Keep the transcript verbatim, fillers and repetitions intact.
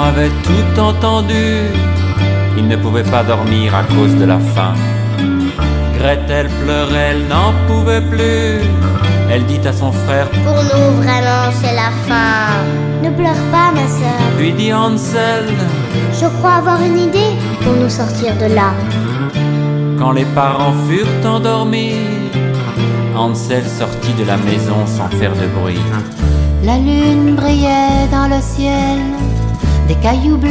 parents avaient tout entendu. Ils ne pouvaient pas dormir à cause de la faim. Gretel pleurait, elle n'en pouvait plus. Elle dit à son frère: pour nous vraiment c'est la fin. Ne pleure pas ma sœur, lui dit Hansel. Je crois avoir une idée pour nous sortir de là. Quand les parents furent endormis, Hansel sortit de la maison sans faire de bruit. La lune brillait dans le ciel, des cailloux bleus